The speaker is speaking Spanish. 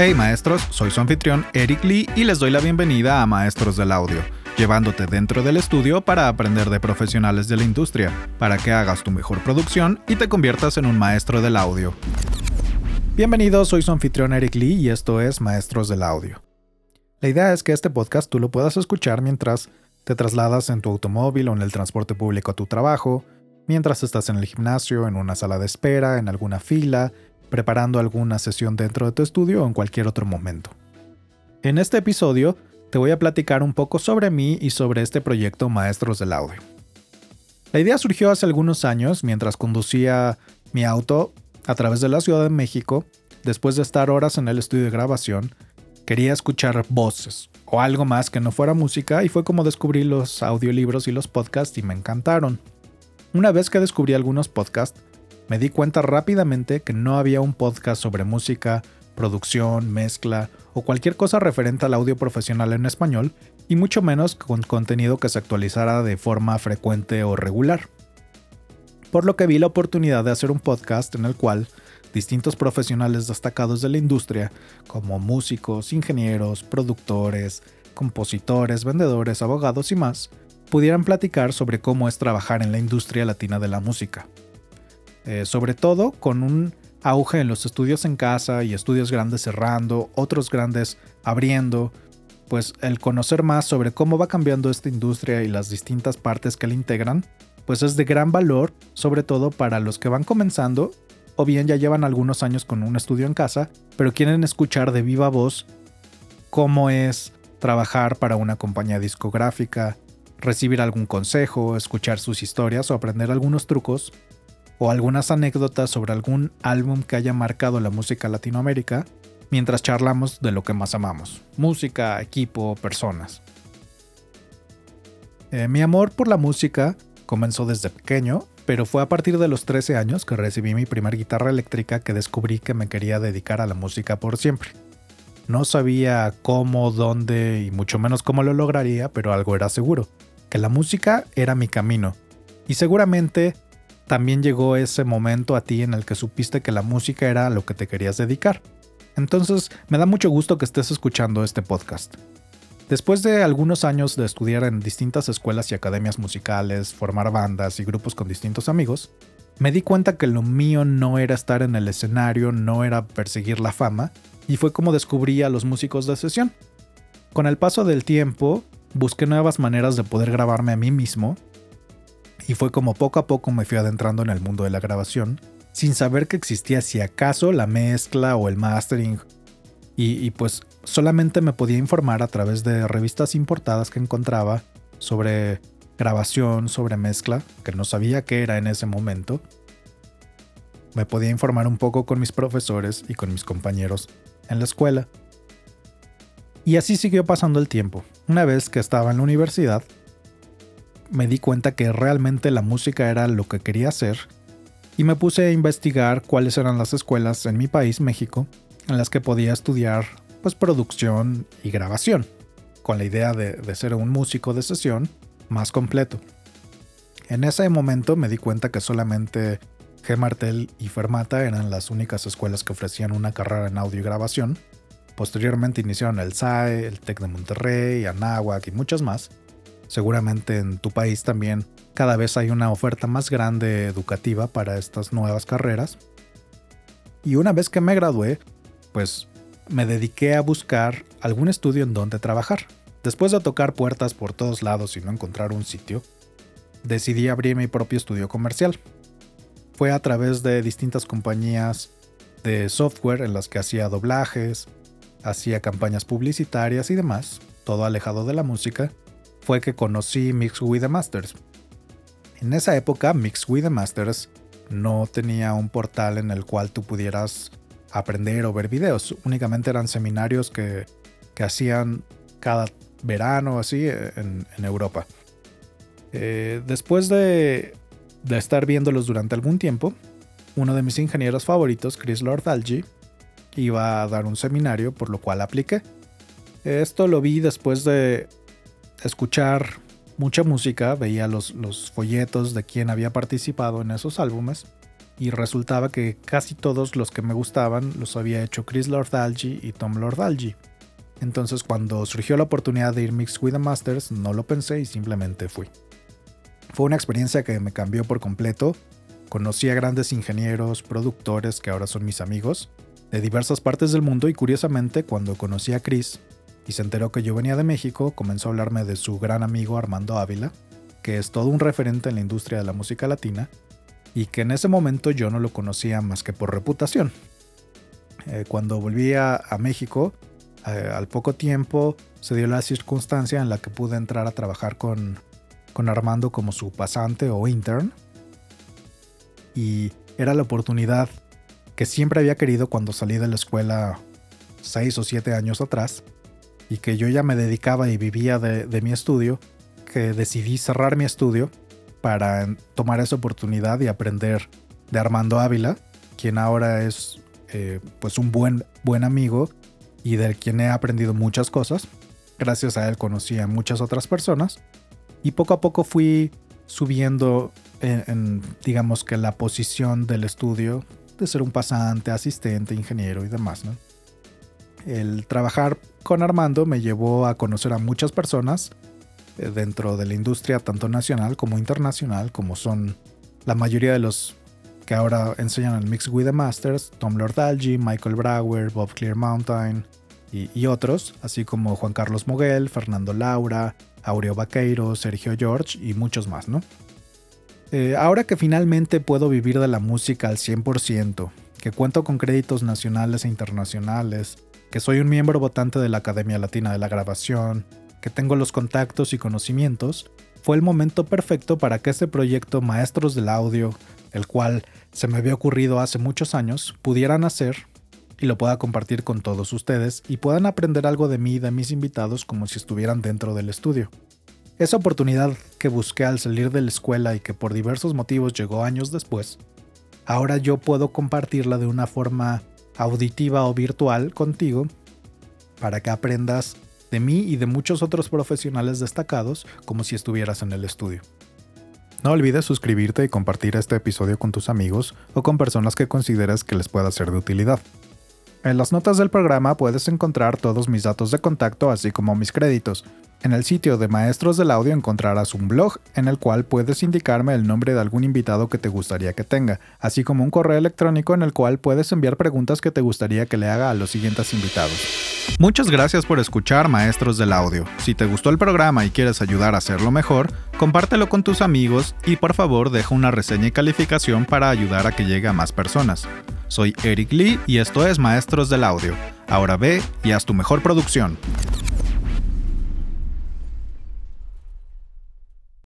Hey maestros, soy su anfitrión Eric Lee y les doy la bienvenida a Maestros del Audio, llevándote dentro del estudio para aprender de profesionales de la industria, para que hagas tu mejor producción y te conviertas en un maestro del audio. Bienvenidos, soy su anfitrión Eric Lee y esto es Maestros del Audio. La idea es que este podcast tú lo puedas escuchar mientras te trasladas en tu automóvil o en el transporte público a tu trabajo, mientras estás en el gimnasio, en una sala de espera, en alguna fila, preparando alguna sesión dentro de tu estudio o en cualquier otro momento. En este episodio te voy a platicar un poco sobre mí y sobre este proyecto Maestros del Audio. La idea surgió hace algunos años mientras conducía mi auto a través de la Ciudad de México. Después de estar horas en el estudio de grabación, quería escuchar voces o algo más que no fuera música y fue como descubrí los audiolibros y los podcasts y me encantaron. Una vez que descubrí algunos podcasts, me di cuenta rápidamente que no había un podcast sobre música, producción, mezcla o cualquier cosa referente al audio profesional en español y mucho menos con contenido que se actualizara de forma frecuente o regular. Por lo que vi la oportunidad de hacer un podcast en el cual distintos profesionales destacados de la industria, como músicos, ingenieros, productores, compositores, vendedores, abogados y más, pudieran platicar sobre cómo es trabajar en la industria latina de la música. Sobre todo con un auge en los estudios en casa y estudios grandes cerrando, otros grandes abriendo, pues el conocer más sobre cómo va cambiando esta industria y las distintas partes que la integran, pues es de gran valor, sobre todo para los que van comenzando o bien ya llevan algunos años con un estudio en casa, pero quieren escuchar de viva voz cómo es trabajar para una compañía discográfica, recibir algún consejo, escuchar sus historias o aprender algunos trucos o algunas anécdotas sobre algún álbum que haya marcado la música Latinoamérica, mientras charlamos de lo que más amamos: música, equipo, personas. Mi amor por la música comenzó desde pequeño, pero fue a partir de los 13 años que recibí mi primer guitarra eléctrica que descubrí que me quería dedicar a la música por siempre. No sabía cómo, dónde y mucho menos cómo lo lograría, pero algo era seguro, que la música era mi camino. Y seguramente también llegó ese momento a ti en el que supiste que la música era a lo que te querías dedicar. Entonces, me da mucho gusto que estés escuchando este podcast. Después de algunos años de estudiar en distintas escuelas y academias musicales, formar bandas y grupos con distintos amigos, me di cuenta que lo mío no era estar en el escenario, no era perseguir la fama, y fue como descubrí a los músicos de sesión. Con el paso del tiempo, busqué nuevas maneras de poder grabarme a mí mismo, y fue como poco a poco me fui adentrando en el mundo de la grabación, sin saber que existía si acaso la mezcla o el mastering, y pues solamente me podía informar a través de revistas importadas que encontraba sobre grabación, sobre mezcla, que no sabía qué era en ese momento. Me podía informar un poco con mis profesores y con mis compañeros en la escuela. Y así siguió pasando el tiempo. Una vez que estaba en la universidad, me di cuenta que realmente la música era lo que quería hacer y me puse a investigar cuáles eran las escuelas en mi país, México, en las que podía estudiar pues producción y grabación, con la idea de ser un músico de sesión más completo. En ese momento me di cuenta que solamente G. Martel y Fermata eran las únicas escuelas que ofrecían una carrera en audio y grabación. Posteriormente iniciaron el SAE, el TEC de Monterrey, Anáhuac y muchas más. Seguramente en tu país también cada vez hay una oferta más grande educativa para estas nuevas carreras. Y una vez que me gradué, pues me dediqué a buscar algún estudio en donde trabajar. Después de tocar puertas por todos lados y no encontrar un sitio, decidí abrir mi propio estudio comercial. Fue a través de distintas compañías de software en las que hacía doblajes, hacía campañas publicitarias y demás, todo alejado de la música, fue que conocí Mix with the Masters. En esa época, Mix with the Masters no tenía un portal en el cual tú pudieras aprender o ver videos. Únicamente eran seminarios que hacían cada verano así en Europa. Después de estar viéndolos durante algún tiempo, uno de mis ingenieros favoritos, Chris Lord-Alge, iba a dar un seminario, por lo cual apliqué. Esto lo vi después de escuchar mucha música, veía los folletos de quién había participado en esos álbumes y resultaba que casi todos los que me gustaban los había hecho Chris Lord-Alge y Tom Lord-Alge. Entonces cuando surgió la oportunidad de ir Mixed with the Masters, no lo pensé y simplemente fui. Fue una experiencia que me cambió por completo. Conocí a grandes ingenieros, productores que ahora son mis amigos, de diversas partes del mundo, y curiosamente cuando conocí a Chris y se enteró que yo venía de México, comenzó a hablarme de su gran amigo Armando Ávila, que es todo un referente en la industria de la música latina, y que en ese momento yo no lo conocía más que por reputación. Cuando volví a México, al poco tiempo se dio la circunstancia en la que pude entrar a trabajar con Armando como su pasante o intern, y era la oportunidad que siempre había querido cuando salí de la escuela 6 o 7 años atrás, y que yo ya me dedicaba y vivía de mi estudio, que decidí cerrar mi estudio para tomar esa oportunidad y aprender de Armando Ávila, quien ahora es pues un buen amigo y del quien he aprendido muchas cosas. Gracias a él conocí a muchas otras personas y poco a poco fui subiendo en digamos que la posición del estudio de ser un pasante, asistente, ingeniero y demás, ¿no? El trabajar con Armando me llevó a conocer a muchas personas dentro de la industria tanto nacional como internacional, como son la mayoría de los que ahora enseñan el Mixed with the Masters, Tom Lord-Alge, Michael Brauer, Bob Clearmountain y otros, así como Juan Carlos Moguel, Fernando Laura, Aureo Vaqueiro, Sergio George y muchos más, ¿no? Ahora que finalmente puedo vivir de la música al 100%, que cuento con créditos nacionales e internacionales, que soy un miembro votante de la Academia Latina de la Grabación, que tengo los contactos y conocimientos, fue el momento perfecto para que este proyecto Maestros del Audio, el cual se me había ocurrido hace muchos años, pudiera nacer y lo pueda compartir con todos ustedes y puedan aprender algo de mí y de mis invitados como si estuvieran dentro del estudio. Esa oportunidad que busqué al salir de la escuela y que por diversos motivos llegó años después, ahora yo puedo compartirla de una forma auditiva o virtual contigo para que aprendas de mí y de muchos otros profesionales destacados como si estuvieras en el estudio. No olvides suscribirte y compartir este episodio con tus amigos o con personas que consideres que les pueda ser de utilidad. En las notas del programa puedes encontrar todos mis datos de contacto así como mis créditos. En el sitio de Maestros del Audio encontrarás un blog en el cual puedes indicarme el nombre de algún invitado que te gustaría que tenga, así como un correo electrónico en el cual puedes enviar preguntas que te gustaría que le haga a los siguientes invitados. Muchas gracias por escuchar Maestros del Audio. Si te gustó el programa y quieres ayudar a hacerlo mejor, compártelo con tus amigos y por favor deja una reseña y calificación para ayudar a que llegue a más personas. Soy Eric Lee y esto es Maestros del Audio. Ahora ve y haz tu mejor producción.